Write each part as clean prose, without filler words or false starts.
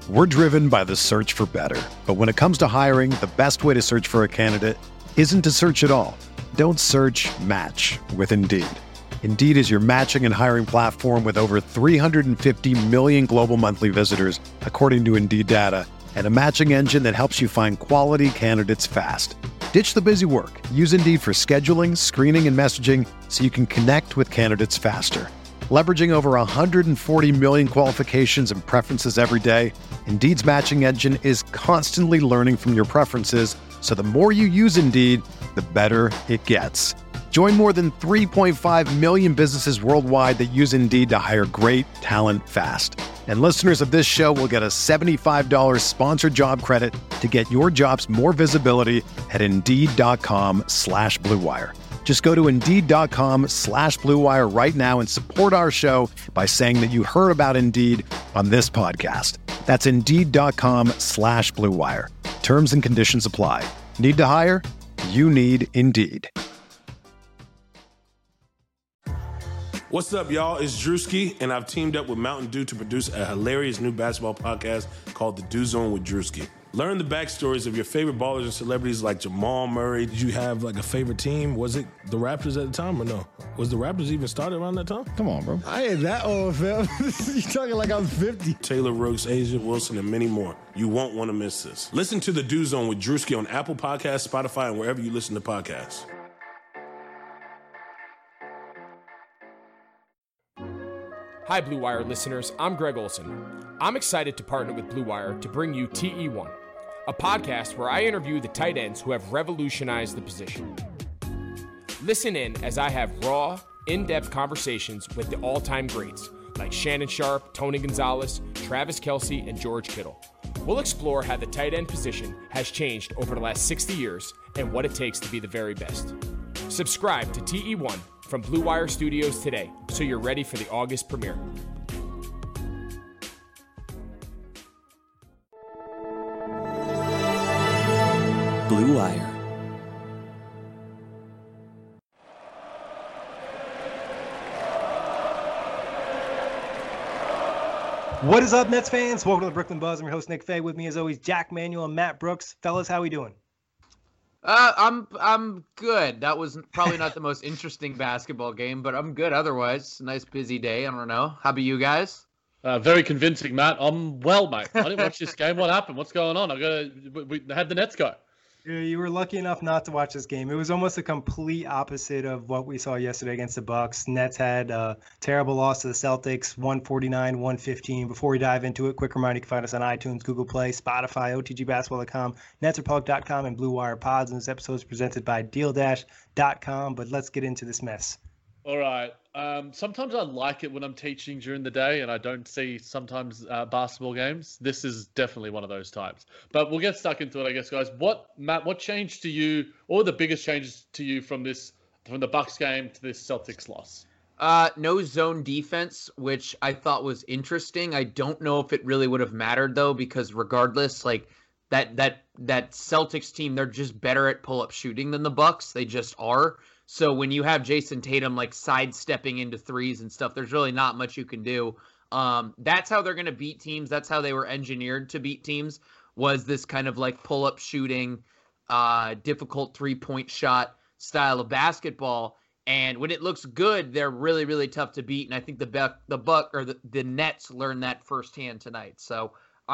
We're driven by the search for better. But when it comes to hiring, the best way to search for a candidate isn't to search at all. Don't search, match with Indeed. Indeed is your matching and hiring platform with over 350 million global monthly visitors, according to Indeed data, and a matching engine that helps you find quality candidates fast. Ditch the busy work. Use Indeed for scheduling, screening, and messaging so you can connect with candidates faster. Leveraging over 140 million qualifications and preferences every day, Indeed's matching engine is constantly learning from your preferences, so the more you use Indeed, the better it gets. Join more than 3.5 million businesses worldwide that use Indeed to hire great talent fast. And listeners of this show will get a $75 sponsored job credit to get your jobs more visibility at Indeed.com/Blue Wire. Just go to Indeed.com/Blue Wire right now and support our show by saying that you heard about Indeed on this podcast. That's Indeed.com/Blue Wire. Terms and conditions apply. Need to hire? You need Indeed. What's up, y'all? It's Drewski, and I've teamed up with Mountain Dew to produce a hilarious new basketball podcast called The Dew Zone with Drewski. Learn the backstories of your favorite ballers and celebrities like Jamal Murray. Did you have like a favorite team? Was it the Raptors at the time or no? Was the Raptors even started around that time? Come on, bro. I ain't that old, fam. You talking like I'm 50. Taylor Rooks, Asia Wilson, and many more. You won't want to miss this. Listen to The Dew Zone with Drewski on Apple Podcasts, Spotify, and wherever you listen to podcasts. Hi, Blue Wire listeners. I'm Greg Olson. I'm excited to partner with Blue Wire to bring you TE1, a podcast where I interview the tight ends who have revolutionized the position. Listen in as I have raw, in-depth conversations with the all-time greats like Shannon Sharpe, Tony Gonzalez, Travis Kelce, and George Kittle. We'll explore how the tight end position has changed over the last 60 years and what it takes to be the very best. Subscribe to TE1 from Blue Wire Studios today, so you're ready for the August premiere. Blue Wire. What is up, Nets fans? Welcome to the Brooklyn Buzz. I'm your host, Nick Fay. With me, as always, Jack Manuel and Matt Brooks. Fellas, how we doing? I'm good. That was probably not the most interesting basketball game, but I'm good otherwise. Nice busy day. I don't know. How about you guys? Very convincing, Matt. I'm well, mate. I didn't watch this game. What happened? What's going on? We had the Nets go. You were lucky enough not to watch this game. It was almost a complete opposite of what we saw yesterday against the Bucks. Nets had a terrible loss to the Celtics, 149-115. Before we dive into it, quick reminder, you can find us on iTunes, Google Play, Spotify, OTGBasketball.com, NetsRepublic.com, and Blue Wire Pods. And this episode is presented by DealDash.com. But let's get into this mess. All right. Sometimes I like it when I'm teaching during the day and I don't see sometimes basketball games. This is definitely one of those times. But we'll get stuck into it, I guess, guys. Matt, what changed to you, or the biggest changes to you from the Bucks game to this Celtics loss? No zone defense, which I thought was interesting. I don't know if it really would have mattered, though, because regardless, like that Celtics team, they're just better at pull-up shooting than the Bucks. They just are. So when you have Jason Tatum like sidestepping into threes and stuff, there's really not much you can do. That's how they're going to beat teams. That's how they were engineered to beat teams, was this kind of like pull-up shooting, difficult three-point shot style of basketball. And when it looks good, they're really, really tough to beat. And I think the Nets learned that firsthand tonight. So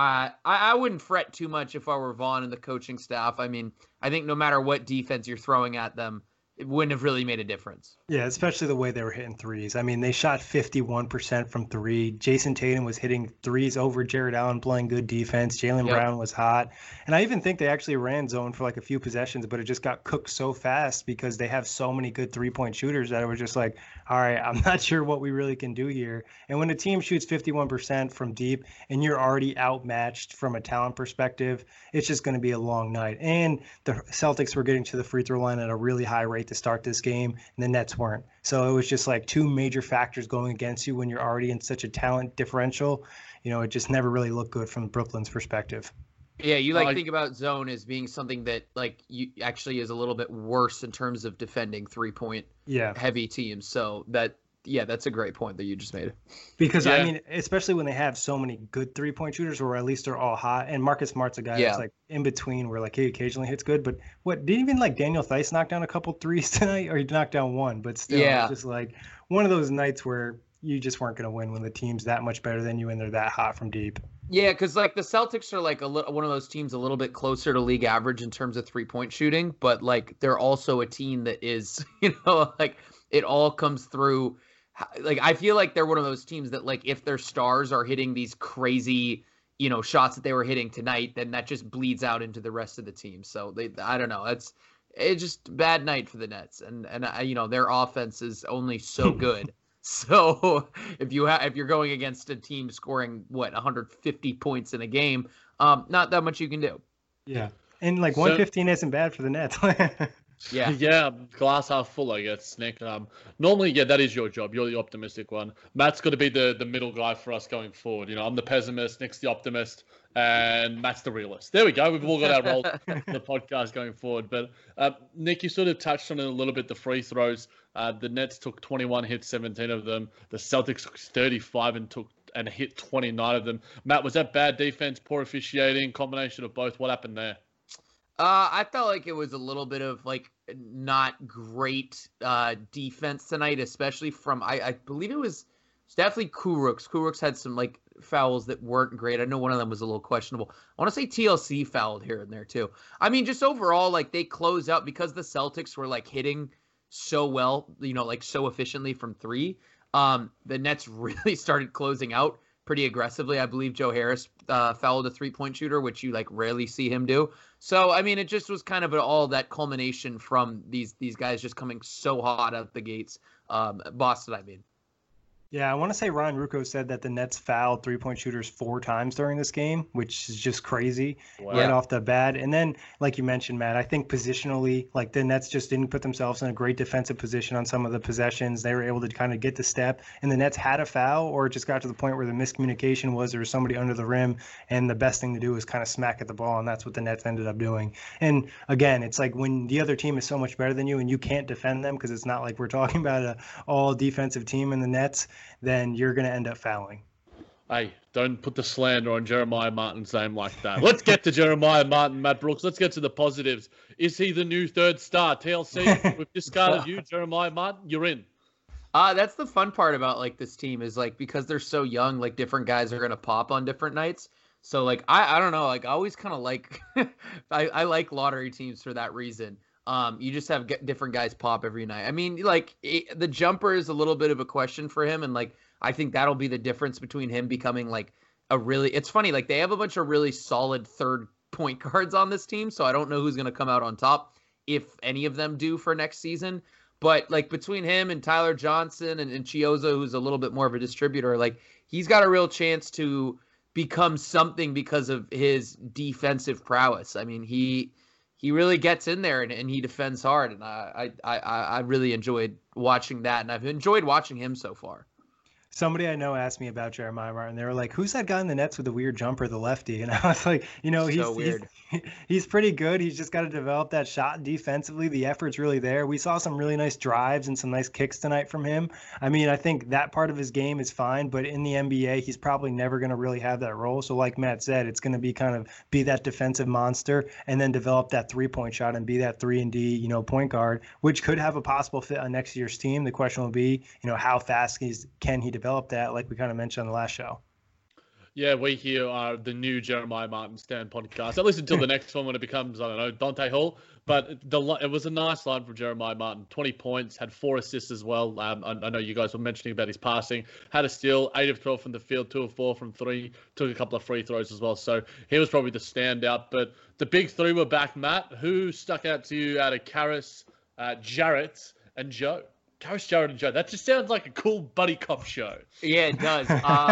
I wouldn't fret too much if I were Vaughn and the coaching staff. I mean, I think no matter what defense you're throwing at them, it wouldn't have really made a difference. Yeah, especially the way they were hitting threes. I mean, they shot 51% from three. Jason Tatum was hitting threes over Jared Allen, playing good defense. Jaylen Brown was hot. And I even think they actually ran zone for like a few possessions, but it just got cooked so fast because they have so many good three-point shooters that it was just like, all right, I'm not sure what we really can do here. And when a team shoots 51% from deep and you're already outmatched from a talent perspective, it's just going to be a long night. And the Celtics were getting to the free throw line at a really high rate to start this game, and the Nets weren't. So it was just like two major factors going against you when you're already in such a talent differential. You know, it just never really looked good from Brooklyn's perspective. Yeah, you think about zone as being something that like you actually is a little bit worse in terms of defending 3-point heavy teams. So that yeah, that's a great point that you just made. Because I mean, especially when they have so many good 3-point shooters, or at least they're all hot. And Marcus Smart's a guy that's like in between, where like he occasionally hits good. But didn't even like Daniel Theis knock down a couple threes tonight, or he knocked down one? But still, it's just like one of those nights where you just weren't going to win when the team's that much better than you and they're that hot from deep. Yeah, because like the Celtics are like one of those teams a little bit closer to league average in terms of 3-point shooting, but like they're also a team that is, like it all comes through. Like I feel like they're one of those teams that like if their stars are hitting these crazy, shots that they were hitting tonight, then that just bleeds out into the rest of the team. So I don't know. It's just bad night for the Nets, and their offense is only so good. So if you're going against a team scoring 150 points in a game, not that much you can do. Yeah, and like 115 isn't bad for the Nets. Yeah, glass half full, I guess, Nick. Normally, that is your job. You're the optimistic one. Matt's got to be the middle guy for us going forward. I'm the pessimist, Nick's the optimist, and Matt's the realist. There we go. We've all got our role in the podcast going forward. But Nick, you sort of touched on it a little bit, the free throws. The Nets took 21 hits, 17 of them. The Celtics took 35 and hit 29 of them. Matt, was that bad defense, poor officiating, combination of both? What happened there? I felt like it was a little bit of like not great defense tonight, especially from I believe it was definitely Kurucs. Kurucs had some like fouls that weren't great. I know one of them was a little questionable. I want to say TLC fouled here and there too. I mean, just overall, like they closed out because the Celtics were like hitting so well, like so efficiently from three. The Nets really started closing out pretty aggressively. I believe Joe Harris fouled a 3-point shooter, which you like rarely see him do. So, I mean, it just was kind of all that culmination from these guys just coming so hot out the gates. Boston, I mean. Yeah, I want to say Ryan Ruocco said that the Nets fouled 3-point shooters 4 times during this game, which is just crazy right off the bat. And then, like you mentioned, Matt, I think positionally, like the Nets just didn't put themselves in a great defensive position on some of the possessions. They were able to kind of get the step, and the Nets had a foul, or it just got to the point where the miscommunication was there was somebody under the rim, and the best thing to do was kind of smack at the ball, and that's what the Nets ended up doing. And again, it's like when the other team is so much better than you and you can't defend them, because it's not like we're talking about an all-defensive team in the Nets, then you're going to end up fouling. Hey, don't put the slander on Jeremiah Martin's name like that. Let's get to Jeremiah Martin, Matt Brooks. Let's get to the positives. Is he the new third star? TLC, we've discarded you, Jeremiah Martin. You're in. That's the fun part about like this team is like because they're so young, like different guys are going to pop on different nights. So like I don't know, like I always kind of like I like lottery teams for that reason. You just have different guys pop every night. I mean, like the jumper is a little bit of a question for him. And like, I think that'll be the difference between him becoming like it's funny. Like they have a bunch of really solid third point guards on this team. So I don't know who's going to come out on top, if any of them do for next season. But like between him and Tyler Johnson and Chioza, who's a little bit more of a distributor, like he's got a real chance to become something because of his defensive prowess. I mean, he really gets in there and he defends hard, and I really enjoyed watching that, and I've enjoyed watching him so far. Somebody I know asked me about Jeremiah Martin. They were like, "Who's that guy in the Nets with the weird jumper, the lefty?" And I was like, he's pretty good. He's just got to develop that shot defensively. The effort's really there. We saw some really nice drives and some nice kicks tonight from him. I mean, I think that part of his game is fine, but in the NBA, he's probably never going to really have that role. So like Matt said, it's going to be that defensive monster and then develop that 3-point shot and be that 3-and-D, point guard, which could have a possible fit on next year's team. The question will be, how fast can he develop that, like we kind of mentioned on the last show. Yeah, we here are the new Jeremiah Martin Stand podcast. At least until the next one when it becomes, I don't know, Dante Hall. But it was a nice line from Jeremiah Martin. 20 points, had 4 assists as well. I know you guys were mentioning about his passing. Had a steal, 8 of 12 from the field, 2 of 4 from 3. Took a couple of free throws as well. So he was probably the standout. But the big 3 were back, Matt. Who stuck out to you out of Caris, Jarrett, and Joe? Caris, Jarrett, and Joe. That just sounds like a cool buddy cop show. Yeah, it does.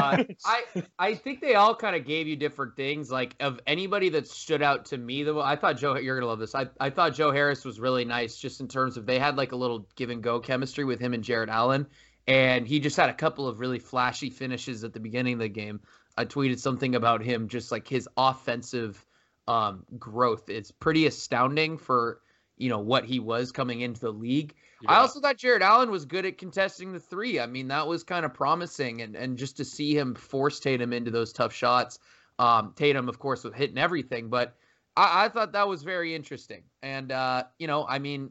I think they all kind of gave you different things. Like, of anybody that stood out to me, though, I thought you're going to love this. I thought Joe Harris was really nice just in terms of they had like a little give and go chemistry with him and Jarrett Allen. And he just had a couple of really flashy finishes at the beginning of the game. I tweeted something about him, just like his offensive growth. It's pretty astounding for, what he was coming into the league. I also thought Jared Allen was good at contesting the three. I mean, that was kind of promising, and just to see him force Tatum into those tough shots. Tatum, of course, was hitting everything, but I thought that was very interesting. And, I mean,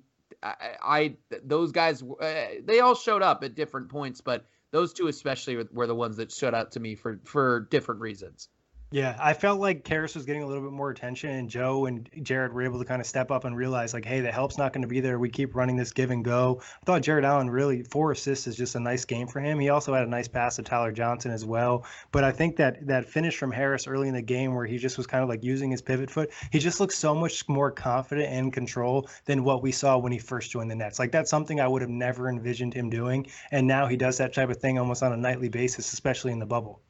those guys, they all showed up at different points, but those two especially were the ones that stood out to me for different reasons. Yeah, I felt like Caris was getting a little bit more attention, and Joe and Jared were able to kind of step up and realize, like, hey, the help's not going to be there. We keep running this give and go. I thought Jared Allen really, 4 assists is just a nice game for him. He also had a nice pass to Tyler Johnson as well. But I think that finish from Harris early in the game where he just was kind of like using his pivot foot, he just looked so much more confident and in control than what we saw when he first joined the Nets. Like, that's something I would have never envisioned him doing. And now he does that type of thing almost on a nightly basis, especially in the bubble.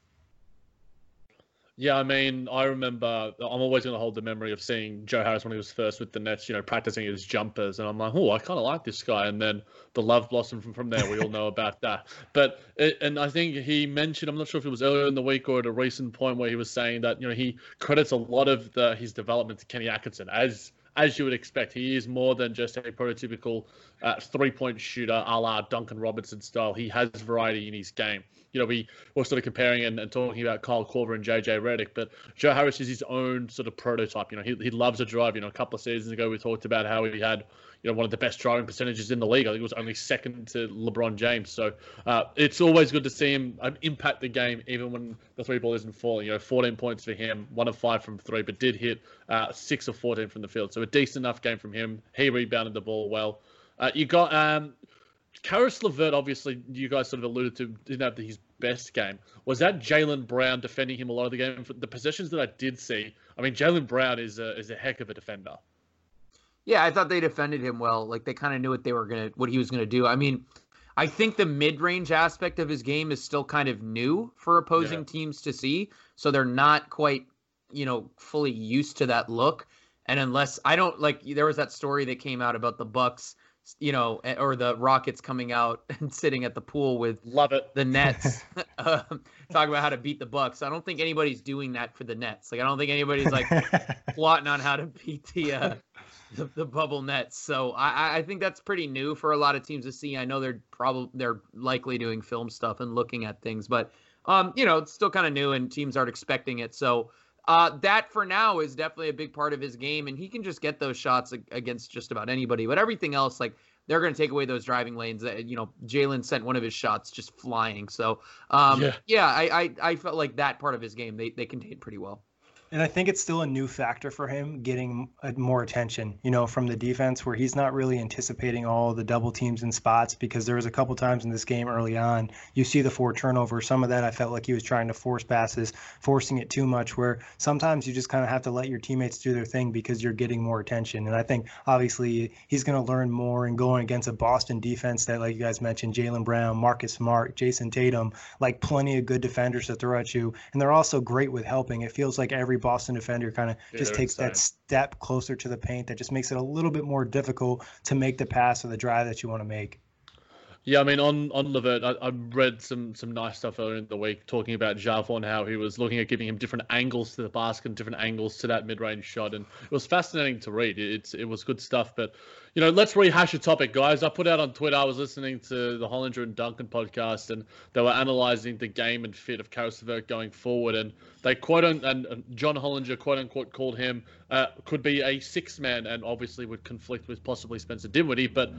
Yeah, I mean, I remember, I'm always going to hold the memory of seeing Joe Harris when he was first with the Nets, practicing his jumpers. And I'm like, oh, I kind of like this guy. And then the love blossomed from there. We all know about that. And I think he mentioned, I'm not sure if it was earlier in the week or at a recent point where he was saying that, he credits a lot of his development to Kenny Atkinson. As you would expect, he is more than just a prototypical three-point shooter a la Duncan Robinson style. He has variety in his game. We were sort of comparing and talking about Kyle Korver and JJ Redick, but Joe Harris is his own sort of prototype. He loves a drive. A couple of seasons ago, we talked about how he had one of the best driving percentages in the league. I think it was only second to LeBron James. So it's always good to see him impact the game, even when the three ball isn't falling. 14 points for him, 1 of 5 from 3, but did hit 6 of 14 from the field. So a decent enough game from him. He rebounded the ball well. You got Caris LeVert, obviously, you guys sort of alluded to, didn't have his best game. Was that Jaylen Brown defending him a lot of the game? For the possessions that I did see, I mean, Jaylen Brown is a heck of a defender. Yeah, I thought they defended him well. Like, they kind of knew what he was gonna do. I mean, I think the mid-range aspect of his game is still kind of new for opposing teams to see, so they're not quite, fully used to that look. And unless there was that story that came out about the Bucks, or the Rockets coming out and sitting at the pool with the Nets, talk about how to beat the Bucks. I don't think anybody's doing that for the Nets. Like, I don't think anybody's plotting on how to beat the bubble Nets. So I think that's pretty new for a lot of teams to see. I know they're likely doing film stuff and looking at things, but it's still kind of new and teams aren't expecting it. So that for now is definitely a big part of his game, and he can just get those shots against just about anybody. But everything else, they're going to take away those driving lanes. Jaylen sent one of his shots just flying. So I felt like that part of his game they contained pretty well. And I think it's still a new factor for him getting more attention, from the defense, where he's not really anticipating all the double teams and spots, because there was a couple times in this game early on, you see the 4 turnovers. Some of that I felt like he was trying to force passes, forcing it too much, where sometimes you just kind of have to let your teammates do their thing because you're getting more attention. And I think obviously he's going to learn more, and going against a Boston defense that, like you guys mentioned, Jaylen Brown, Marcus Smart, Jason Tatum, plenty of good defenders to throw at you. And they're also great with helping. It feels like every Boston defender kind of just takes that step closer to the paint that just makes it a little bit more difficult to make the pass or the drive that you want to make. Yeah, I mean, on LeVert, I read some nice stuff earlier in the week talking about Javon, how he was looking at giving him different angles to the basket and different angles to that mid-range shot, and it was fascinating to read. It was good stuff, but let's rehash a topic, guys. I put out on Twitter, I was listening to the Hollinger and Duncan podcast, and they were analyzing the game and fit of Caris LeVert going forward, and they and John Hollinger, quote-unquote, called him, could be a 6-man, and obviously would conflict with possibly Spencer Dinwiddie, but...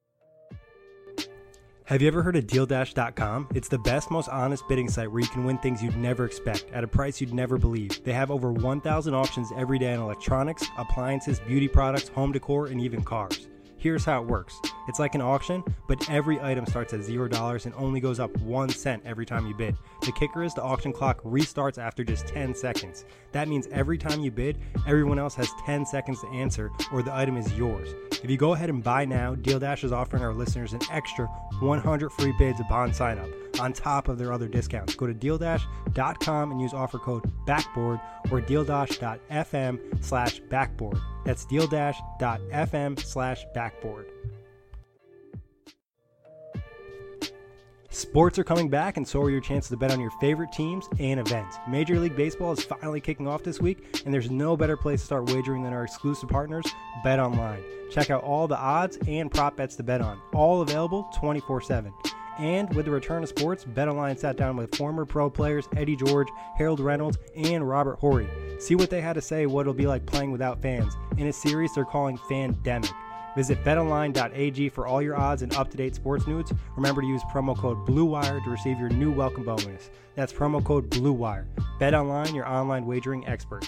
Have you ever heard of DealDash.com? It's the best, most honest bidding site where you can win things you'd never expect at a price you'd never believe. They have over 1,000 auctions every day on electronics, appliances, beauty products, home decor, and even cars. Here's how it works. It's like an auction, but every item starts at $0 and only goes up 1 cent every time you bid. The kicker is the auction clock restarts after just 10 seconds. That means every time you bid, everyone else has 10 seconds to answer, or the item is yours. If you go ahead and buy now, DealDash is offering our listeners an extra 100 free bids upon sign up, on top of their other discounts. Go to DealDash.com and use offer code BACKBOARD or DealDash.fm/backboard. That's DealDash.fm/backboard. Sports are coming back, and so are your chances to bet on your favorite teams and events. Major League Baseball is finally kicking off this week, and there's no better place to start wagering than our exclusive partners, BetOnline. Check out all the odds and prop bets to bet on, all available 24/7. And with the return of sports, BetOnline sat down with former pro players Eddie George, Harold Reynolds, and Robert Horry. See what they had to say what it'll be like playing without fans, in a series they're calling Fandemic. Visit betonline.ag for all your odds and up-to-date sports news. Remember to use promo code BLUEWIRE to receive your new welcome bonus. That's promo code BLUEWIRE. BetOnline, your online wagering experts.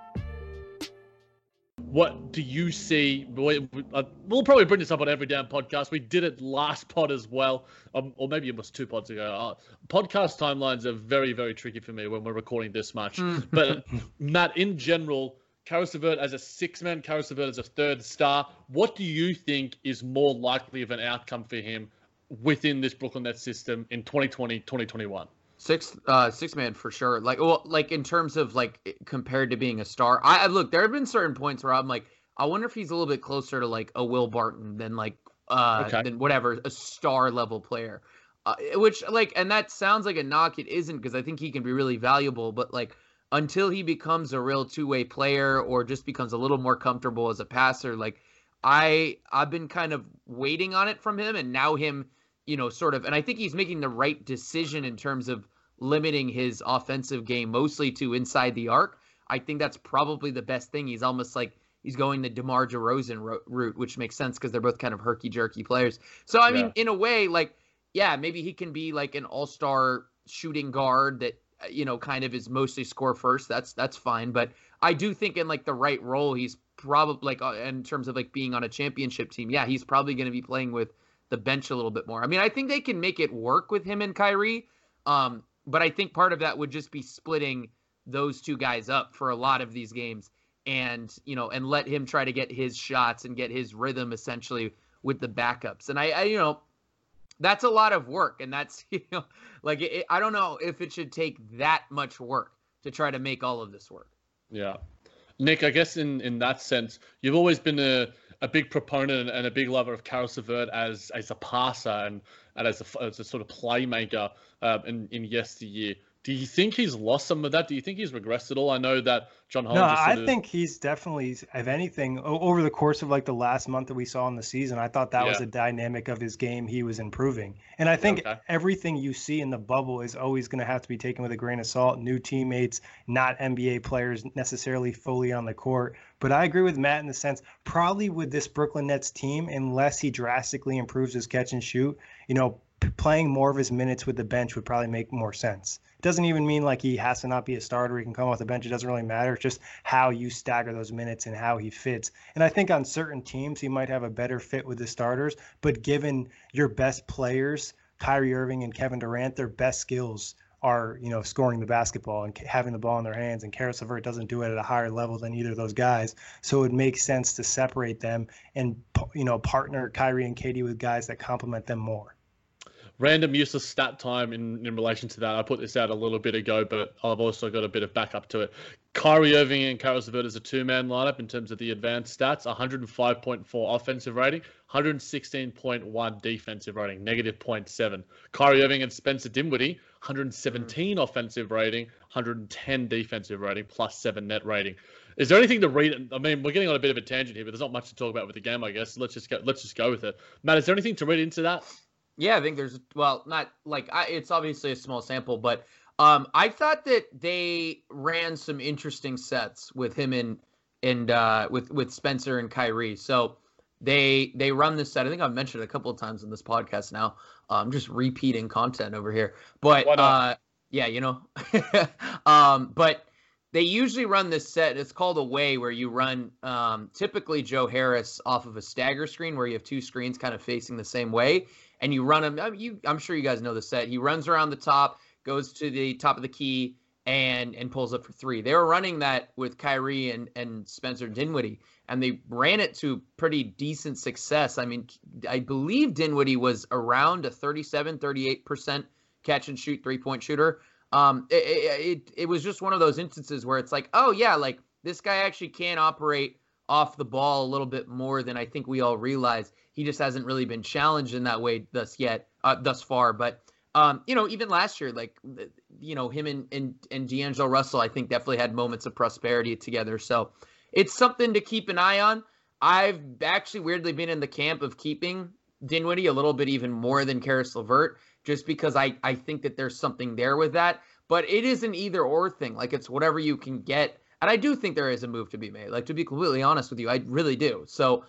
What do you see? We'll probably bring this up on every damn podcast. We did it last pod as well, or maybe it was 2 pods ago. Podcast timelines are very, very tricky for me when we're recording this much. But Matt, in general, Caris LeVert as a 6-man, Caris LeVert as a 3rd star. What do you think is more likely of an outcome for him within this Brooklyn Nets system in 2020, 2021? Six man for sure. Like in terms of like compared to being a star, I look, there have been certain points where I'm like, I wonder if he's a little bit closer to like a Will Barton than like than whatever, a star level player. Which like, and that sounds like a knock. It isn't, because I think he can be really valuable, but like, until he becomes a real two-way player or just becomes a little more comfortable as a passer, like I've been kind of waiting on it from him, and now him, sort of, and I think he's making the right decision in terms of limiting his offensive game mostly to inside the arc. I think that's probably the best thing. He's almost like he's going the DeMar DeRozan route, which makes sense because they're both kind of herky-jerky players. So, I mean, in a way, like, yeah, maybe he can be like an all-star shooting guard that, kind of is mostly score first. That's fine. But I do think in like the right role, he's probably like in terms of like being on a championship team. Yeah, he's probably going to be playing with the bench a little bit more. I mean, I think they can make it work with him and Kyrie. But I think part of that would just be splitting those two guys up for a lot of these games and let him try to get his shots and get his rhythm essentially with the backups. And I that's a lot of work, and that's, I don't know if it should take that much work to try to make all of this work. Yeah. Nick, I guess in that sense, you've always been a big proponent and a big lover of Caris LeVert as a passer and as a sort of playmaker in yesteryear. Do you think he's lost some of that? Do you think he's regressed at all? I know that John Holmes. No, I think he's definitely, if anything, over the course of like the last month that we saw in the season, I thought that was a dynamic of his game. He was improving. And I think everything you see in the bubble is always going to have to be taken with a grain of salt. New teammates, not NBA players necessarily fully on the court. But I agree with Matt in the sense, probably with this Brooklyn Nets team, unless he drastically improves his catch and shoot, playing more of his minutes with the bench would probably make more sense. It doesn't even mean like he has to not be a starter. He can come off the bench. It doesn't really matter. It's just how you stagger those minutes and how he fits. And I think on certain teams, he might have a better fit with the starters. But given your best players, Kyrie Irving and Kevin Durant, their best skills are, scoring the basketball and having the ball in their hands. And Caris LeVert doesn't do it at a higher level than either of those guys. So it makes sense to separate them and, partner Kyrie and KD with guys that complement them more. Random useless stat time in relation to that. I put this out a little bit ago, but I've also got a bit of backup to it. Kyrie Irving and Caris LeVert as a 2-man lineup in terms of the advanced stats: 105.4 offensive rating, 116.1 defensive rating, -0.7. Kyrie Irving and Spencer Dinwiddie, 117 offensive rating, 110 defensive rating, +7 net rating. Is there anything to read? I mean, we're getting on a bit of a tangent here, but there's not much to talk about with the game, I guess. Let's just go with it. Matt, is there anything to read into that? Yeah, I think there's, not like, it's obviously a small sample, but I thought that they ran some interesting sets with him and with Spencer and Kyrie. So they run this set. I think I've mentioned it a couple of times in this podcast now. I'm just repeating content over here, but but they usually run this set. It's called Away, where you run typically Joe Harris off of a stagger screen where you have two screens kind of facing the same way. And you run him. I'm sure you guys know the set. He runs around the top, goes to the top of the key, and pulls up for three. They were running that with Kyrie and Spencer Dinwiddie, and they ran it to pretty decent success. I mean, I believe Dinwiddie was around a 38% catch and shoot 3-point shooter. It was just one of those instances where it's like, oh yeah, like this guy actually can operate off the ball a little bit more than I think we all realize. He just hasn't really been challenged in that way thus far. But Even last year, like, him and D'Angelo Russell, I think definitely had moments of prosperity together. So it's something to keep an eye on. I've actually weirdly been in the camp of keeping Dinwiddie a little bit even more than Caris LeVert, just because I think that there's something there with that. But it is an either or thing. Like, it's whatever you can get. And I do think there is a move to be made. Like, to be completely honest with you, I really do. So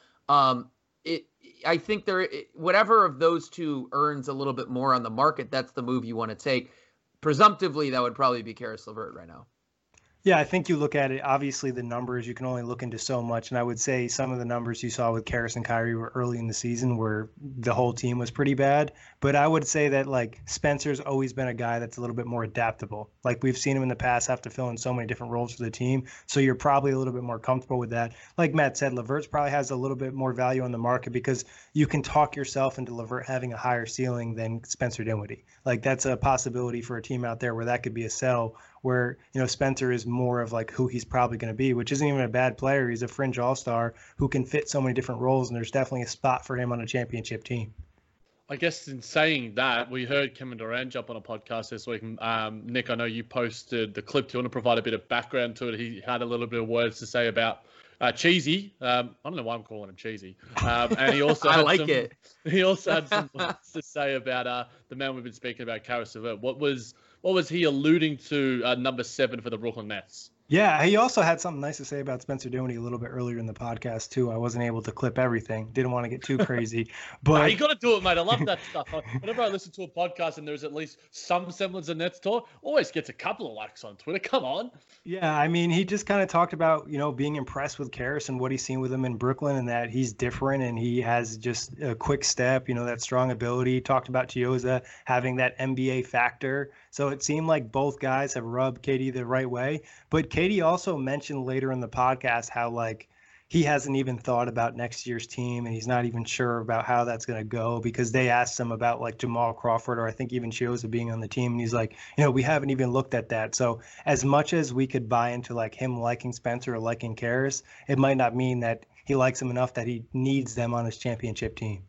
I think whatever of those two earns a little bit more on the market, that's the move you want to take. Presumptively, that would probably be Caris LeVert right now. Yeah, I think you look at it, obviously the numbers, you can only look into so much. And I would say some of the numbers you saw with Caris and Kyrie were early in the season where the whole team was pretty bad. But I would say that, like, Spencer's always been a guy that's a little bit more adaptable. Like, we've seen him in the past have to fill in so many different roles for the team. So you're probably a little bit more comfortable with that. Like Matt said, LeVert's probably has a little bit more value on the market because you can talk yourself into LeVert having a higher ceiling than Spencer Dinwiddie. Like, that's a possibility for a team out there where that could be a sell, where, Spencer is more of like who he's probably going to be, which isn't even a bad player. He's a fringe all-star who can fit so many different roles, and there's definitely a spot for him on a championship team. I guess in saying that, we heard Kevin Durant jump on a podcast this week. Nick, I know you posted the clip. Do you want to provide a bit of background to it? He had a little bit of words to say about Cheesy. I don't know why I'm calling him Cheesy. And he also I like it. He also had some words to say about the man we've been speaking about, Caris LeVert. What was he alluding to, number 7 for the Brooklyn Nets? Yeah, he also had something nice to say about Spencer Dinwiddie a little bit earlier in the podcast, too. I wasn't able to clip everything. Didn't want to get too crazy. But you got to do it, mate. I love that stuff. Whenever I listen to a podcast and there's at least some semblance of Nets talk, always gets a couple of likes on Twitter. Come on. Yeah, I mean, he just kind of talked about, being impressed with Caris and what he's seen with him in Brooklyn, and that he's different and he has just a quick step, that strong ability. He talked about Chiozza having that NBA factor. So it seemed like both guys have rubbed KD the right way. But KD also mentioned later in the podcast how, like, he hasn't even thought about next year's team, and he's not even sure about how that's going to go, because they asked him about, like, Jamal Crawford, or I think even Chiozza being on the team, and he's like, we haven't even looked at that. So as much as we could buy into, like, him liking Spencer or liking Caris, it might not mean that he likes him enough that he needs them on his championship team.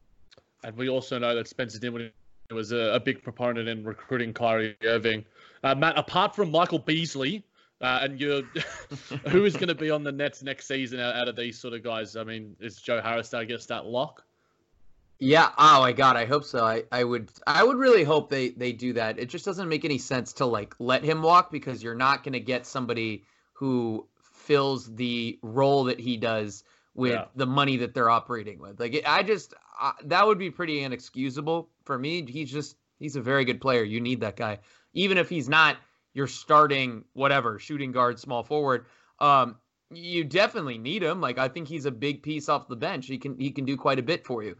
And we also know that Spencer Dinwiddie was a big proponent in recruiting Kyrie Irving. Matt, apart from Michael Beasley, and who is going to be on the Nets next season out of these sort of guys? I mean, is Joe Harris, I guess, that lock? Yeah. Oh my God, I hope so. I would really hope they do that. It just doesn't make any sense to, like, let him walk, because you're not going to get somebody who fills the role that he does with the money that they're operating with. Like, that would be pretty inexcusable for me. He's a very good player. You need that guy, even if he's not your starting shooting guard, small forward. You definitely need him. Like, I think he's a big piece off the bench. He can do quite a bit for you.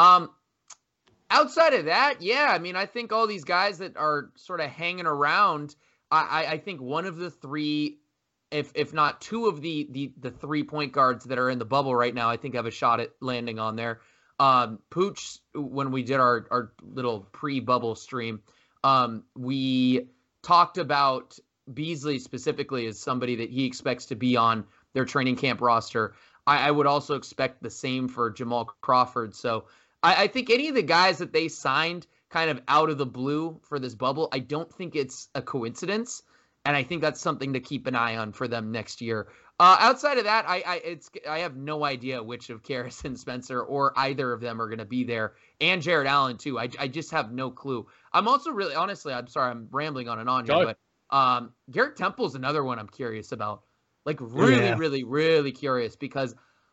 Outside of that, yeah, I mean, I think all these guys that are sort of hanging around, I think one of the three, if not two of the 3 point guards that are in the bubble right now, I think have a shot at landing on there. Pooch, when we did our little pre-bubble stream, we talked about Beasley specifically as somebody that he expects to be on their training camp roster. I would also expect the same for Jamal Crawford. So I think any of the guys that they signed kind of out of the blue for this bubble, I don't think it's a coincidence. And I think that's something to keep an eye on for them next year. Outside of that, I have no idea which of Caris and Spencer or either of them are going to be there, and Jared Allen too. I just have no clue. I'm also really, honestly, I'm sorry, I'm rambling on and on here, but Garrett Temple's another one I'm curious about. Like, really curious, because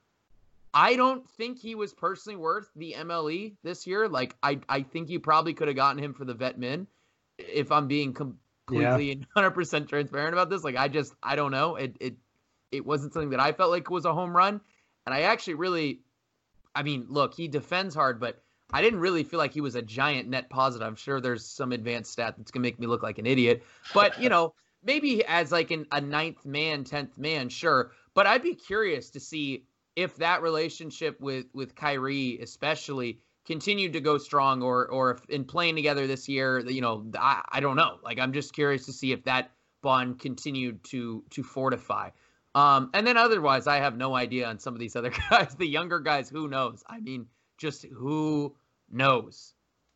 I don't think he was personally worth the MLE this year. Like, I think you probably could have gotten him for the vet min, if I'm being completely and 100% transparent about this. Like, I don't know. It wasn't something that I felt like was a home run. And I actually look, he defends hard, but I didn't really feel like he was a giant net positive. I'm sure there's some advanced stat that's going to make me look like an idiot. But, maybe as like a 9th man, 10th man, sure. But I'd be curious to see if that relationship with Kyrie especially continued to go strong, or if in playing together this year, I don't know. Like, I'm just curious to see if that bond continued to fortify. And then otherwise, I have no idea on some of these other guys. The younger guys, who knows? I mean, just who knows?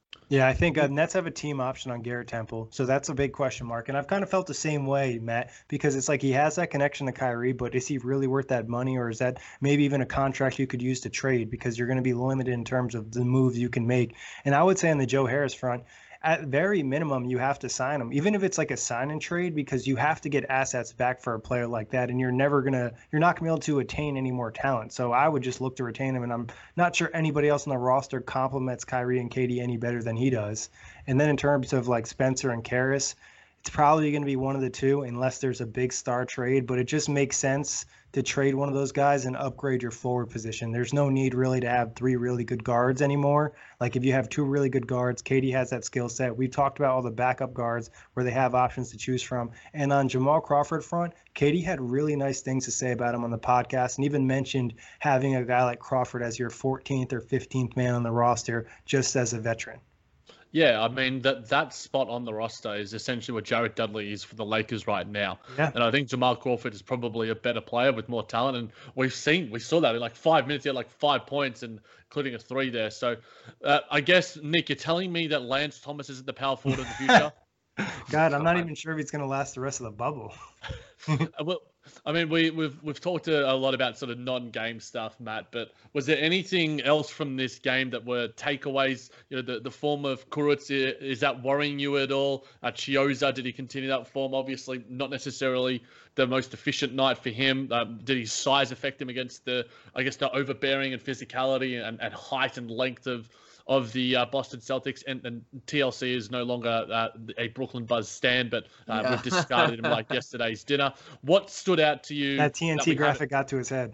Yeah, I think Nets have a team option on Garrett Temple, so that's a big question mark. And I've kind of felt the same way, Matt, because it's like he has that connection to Kyrie, but is he really worth that money, or is that maybe even a contract you could use to trade because you're going to be limited in terms of the moves you can make? And I would say on the Joe Harris front, at very minimum, you have to sign him, even if it's like a sign and trade, because you have to get assets back for a player like that, and you're not gonna be able to attain any more talent. So I would just look to retain him, and I'm not sure anybody else on the roster complements Kyrie and KD any better than he does. And then in terms of like Spencer and Karras, it's probably going to be one of the two unless there's a big star trade, but it just makes sense to trade one of those guys and upgrade your forward position. There's no need really to have 3 really good guards anymore. Like if you have 2 really good guards, KD has that skill set. We've talked about all the backup guards where they have options to choose from. And on Jamal Crawford front, KD had really nice things to say about him on the podcast and even mentioned having a guy like Crawford as your 14th or 15th man on the roster just as a veteran. Yeah, I mean, that spot on the roster is essentially what Jared Dudley is for the Lakers right now. Yeah. And I think Jamal Crawford is probably a better player with more talent. And we saw that in like 5 minutes. He had like 5 points, and including a 3 there. So I guess, Nick, you're telling me that Lance Thomas isn't the power forward of the future? God, I'm not even sure if he's going to last the rest of the bubble. Well, I mean, we've talked a lot about sort of non-game stuff, Matt. But was there anything else from this game that were takeaways? You know, the form of Kurucs, is that worrying you at all? Chiozza, did he continue that form? Obviously, not necessarily the most efficient night for him. Did his size affect him against the overbearing and physicality and height and length of the Boston Celtics, and TLC is no longer a Brooklyn Buzz stan, but we've discarded him like yesterday's dinner. What stood out to you? That TNT graphic got to his head.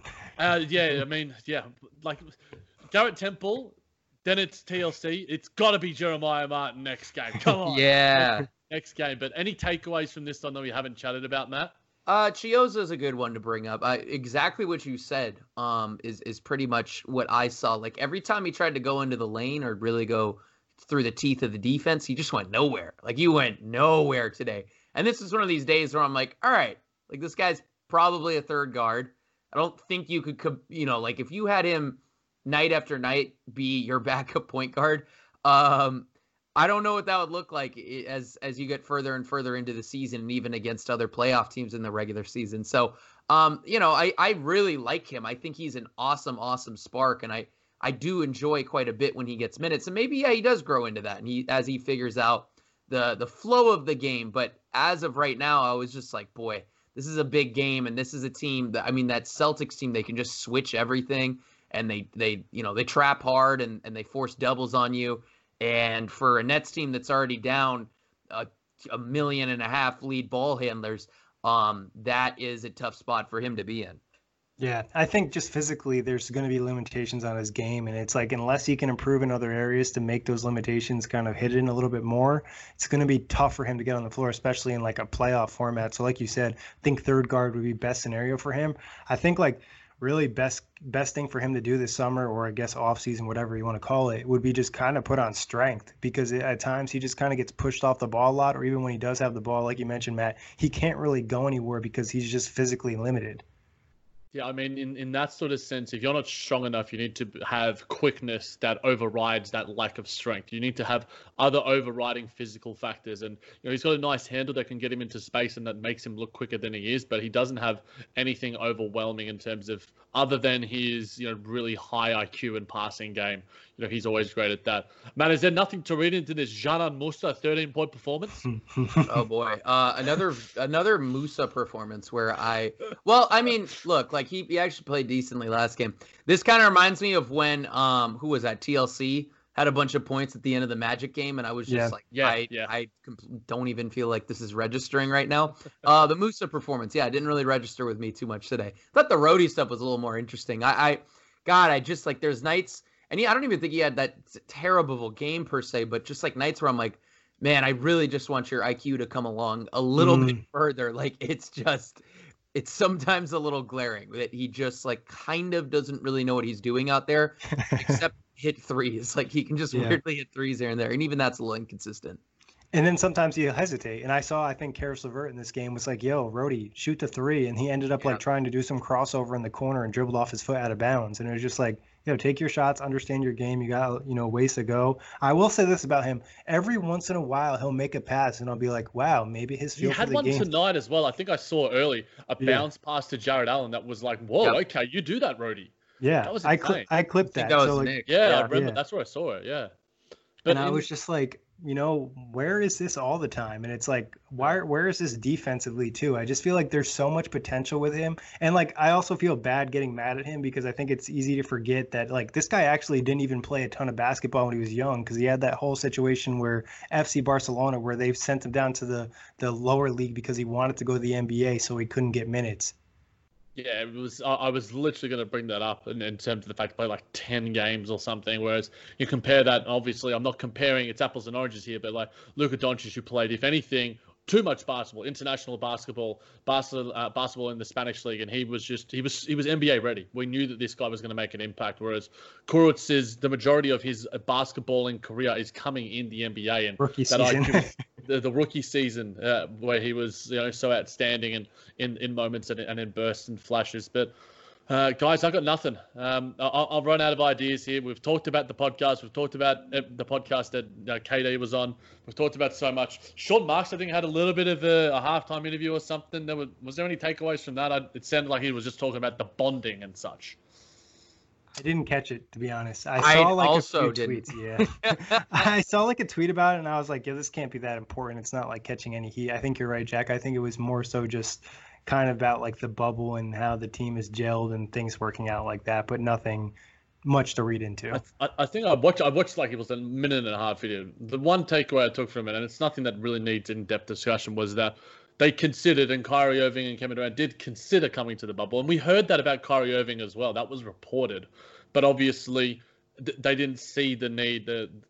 Like Garrett Temple, then it's TLC. It's got to be Jeremiah Martin next game. Come on. Yeah. Next game. But any takeaways from this? I know we haven't chatted about, Matt. Chiozza is a good one to bring up. Exactly what you said is pretty much what I saw. Like every time he tried to go into the lane or really go through the teeth of the defense, he just went nowhere. Like you went nowhere today. And this is one of these days where I'm like, all right, like this guy's probably a third guard. I don't think you could, like if you had him night after night be your backup point guard, I don't know what that would look like as you get further and further into the season and even against other playoff teams in the regular season. So, I really like him. I think he's an awesome, awesome spark. And I do enjoy quite a bit when he gets minutes. And maybe, he does grow into that. And as he figures out the flow of the game. But as of right now, I was just like, boy, this is a big game. And this is a team that Celtics team, they can just switch everything. And they trap hard and they force doubles on you. And for a Nets team that's already down $1.5 million lead ball handlers, that is a tough spot for him to be in. Yeah, I think just physically there's going to be limitations on his game. And it's like unless he can improve in other areas to make those limitations kind of hidden a little bit more, it's going to be tough for him to get on the floor, especially in like a playoff format. So like you said, I think third guard would be best scenario for him. I think like really best thing for him to do this summer, or I guess off season, whatever you want to call it, would be just kind of put on strength, because at times he just kind of gets pushed off the ball a lot, or even when he does have the ball, like you mentioned, Matt, he can't really go anywhere because he's just physically limited. Yeah, I mean, in that sort of sense, if you're not strong enough, you need to have quickness that overrides that lack of strength. You need to have other overriding physical factors. And, he's got a nice handle that can get him into space and that makes him look quicker than he is, but he doesn't have anything overwhelming in terms of, other than his, really high IQ and passing game. He's always great at that. Matt, is there nothing to read into this Dzanan Musa 13-point performance? Oh boy. Another Musa performance where look, like he actually played decently last game. This kind of reminds me of when, who was that? TLC had a bunch of points at the end of the Magic game. And I was just I don't even feel like this is registering right now. The Musa performance. Yeah, it didn't really register with me too much today. I thought the roadie stuff was a little more interesting. I just like, there's nights, and I don't even think he had that terrible game per se, but just like nights where I'm like, man, I really just want your IQ to come along a little bit further. Like it's sometimes a little glaring that he just like kind of doesn't really know what he's doing out there, except hit threes. Like he can just weirdly hit threes here and there. And even that's a little inconsistent. And then sometimes he'll hesitate. And I think Karis LeVert in this game was like, yo, Rhodey, shoot the three. And he ended up like trying to do some crossover in the corner and dribbled off his foot out of bounds. And it was just like, take your shots, understand your game. You got, ways to go. I will say this about him. Every once in a while, he'll make a pass and I'll be like, wow, maybe his feel for the game. He had one tonight as well. I think I saw early a bounce pass to Jared Allen that was like, whoa, okay, you do that, Rhodey. Yeah, that was I clipped that. That was Nick. I remember. That's where I saw it. Yeah. But I was just like, where is this all the time? And it's like, where is this defensively too? I just feel like there's so much potential with him. And like, I also feel bad getting mad at him because I think it's easy to forget that like this guy actually didn't even play a ton of basketball when he was young, because he had that whole situation where FC Barcelona, where they've sent him down to the lower league because he wanted to go to the NBA, so he couldn't get minutes. Yeah, it was. I was literally going to bring that up in terms of the fact he played like 10 games or something. Whereas you compare that, obviously, I'm not comparing, it's apples and oranges here, but like Luka Doncic, who played, if anything, too much basketball, international basketball in the Spanish league, and he was NBA ready. We knew that this guy was going to make an impact. Whereas Kuruc says the majority of his basketballing career is coming in the NBA, and rookie season. The rookie season where he was so outstanding in moments and in bursts and flashes. But guys, I've got nothing. I'll run out of ideas here. We've talked about the podcast. We've talked about the podcast that KD was on. We've talked about so much. Sean Marks, I think, had a little bit of a halftime interview or something. Was there any takeaways from that? It sounded like he was just talking about the bonding and such. I didn't catch it, to be honest. I saw like also a few tweets. Yeah, I saw like a tweet about it, and I was like, "Yeah, this can't be that important. It's not like catching any heat." I think you're right, Jack. I think it was more so just kind of about like the bubble and how the team is gelled and things working out like that, but nothing much to read into. I think I watched like it was a minute and a half video. The one takeaway I took from it, and it's nothing that really needs in-depth discussion, was that they considered, and Kyrie Irving and Kevin Durant did consider coming to the bubble. And we heard that about Kyrie Irving as well. That was reported. But obviously, they didn't see the need,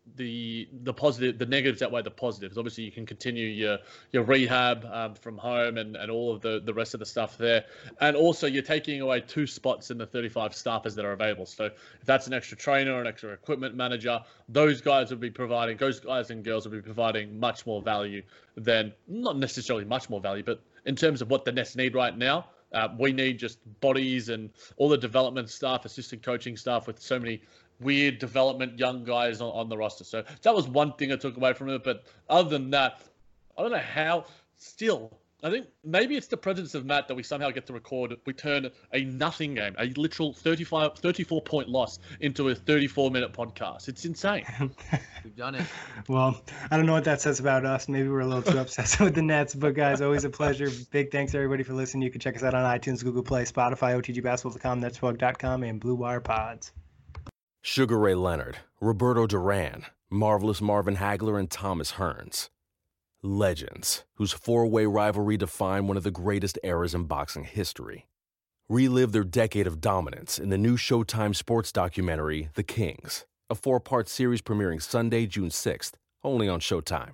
the positive, the negatives outweigh the positives. Obviously, you can continue your rehab from home and all of the rest of the stuff there. And also, you're taking away 2 spots in the 35 staffers that are available. So if that's an extra trainer or an extra equipment manager, those guys and girls will be providing much more value than, not necessarily much more value, but in terms of what the Nets need right now. We need just bodies and all the development staff, assistant coaching staff with so many weird development young guys on the roster. So that was one thing I took away from it. But other than that, I don't know how. Still, I think maybe it's the presence of Matt that we somehow get to record. We turn a nothing game, a literal 34-point loss, into a 34-minute podcast. It's insane. We've done it. Well, I don't know what that says about us. Maybe we're a little too obsessed with the Nets. But, guys, always a pleasure. Big thanks to everybody for listening. You can check us out on iTunes, Google Play, Spotify, OTGBasketball.com, Netsplug.com, and Blue Wire Pods. Sugar Ray Leonard, Roberto Duran, Marvelous Marvin Hagler, and Thomas Hearns. Legends, whose 4-way rivalry defined one of the greatest eras in boxing history. Relive their decade of dominance in the new Showtime sports documentary, The Kings, a 4-part series premiering Sunday, June 6th, only on Showtime.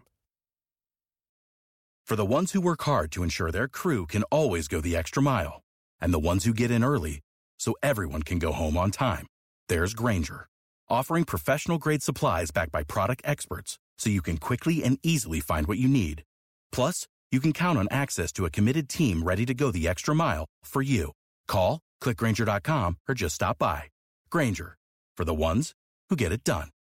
For the ones who work hard to ensure their crew can always go the extra mile, and the ones who get in early so everyone can go home on time, there's Grainger, offering professional-grade supplies backed by product experts so you can quickly and easily find what you need. Plus, you can count on access to a committed team ready to go the extra mile for you. Call, click Grainger.com, or just stop by. Grainger, for the ones who get it done.